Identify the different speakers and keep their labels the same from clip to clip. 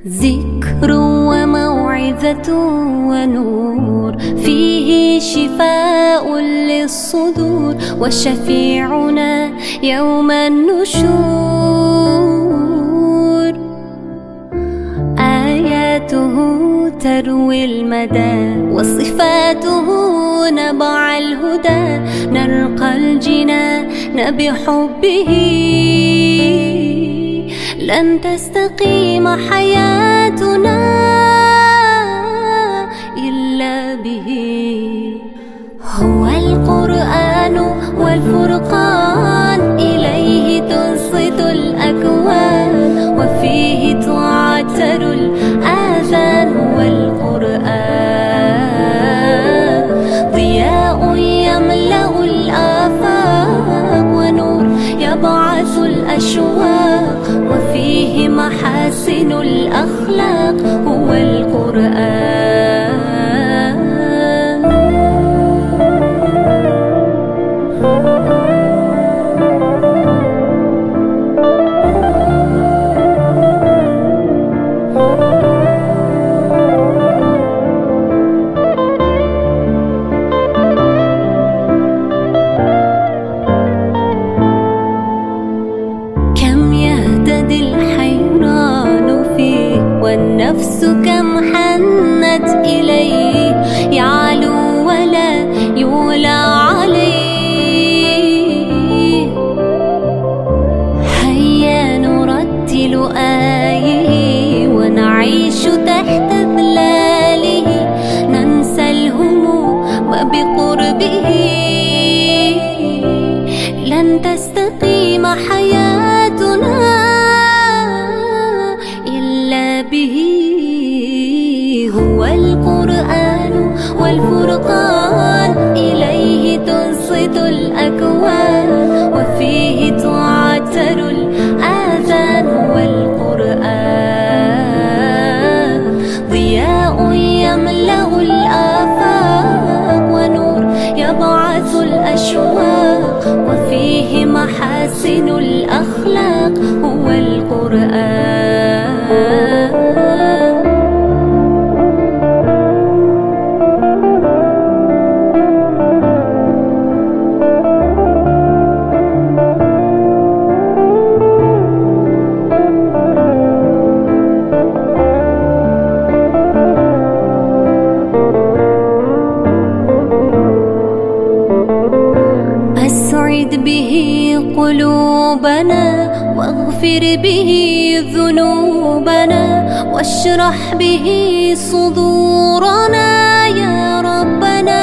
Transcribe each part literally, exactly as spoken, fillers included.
Speaker 1: ذكر وموعظة ونور، فيه شفاء للصدور، وشفيعنا يوم النشور. آياته تروي المدى، وصفاته نبع الهدى، نرقى الجنان بحبه. لن تستقيم حياتنا إلا به. هو القرآن والفرقان، إليه تنصت الأكوان، وفيه تعتر الآذان. والقرآن ضياء يملأ الآفاق، ونور يبعث الأشواق، وفيه محاسن الأخلاق. هو القرآن. والنفس كم حنت إليه، يعلو ولا يولى عليه. هيا نرتل آيه، ونعيش تحت ظلاله، ننسى الهموم بقربه. لن تستقيم حياتنا به. هو القرآن والفرقان، إليه تنصت الأكوان، وفيه تعتر الآذان. والقرآن ضياء يملأ الآفاق، ونور يبعث الأشواق، وفيه محاسن الأخلاق. هو القرآن. أسعد به قلوبنا، واغفر به ذنوبنا، واشرح به صدورنا يا ربنا.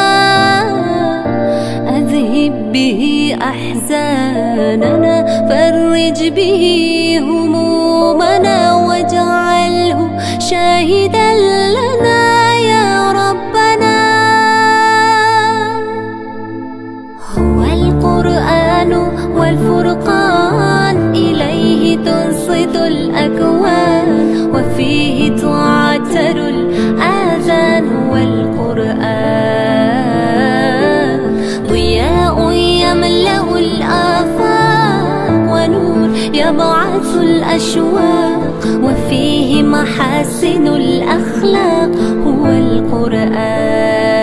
Speaker 1: أذهب به أحزاننا، فرج به همومنا، واجعله شاهدا لنا يا ربنا. هو القرآن والفرقان، إليه تنصت الأكوان، وفيه تعتر الآذان. والقرآن ضياء يملأ الآفاق، ونور يبعث الأشواق، وفيه محاسن الأخلاق. هو القرآن.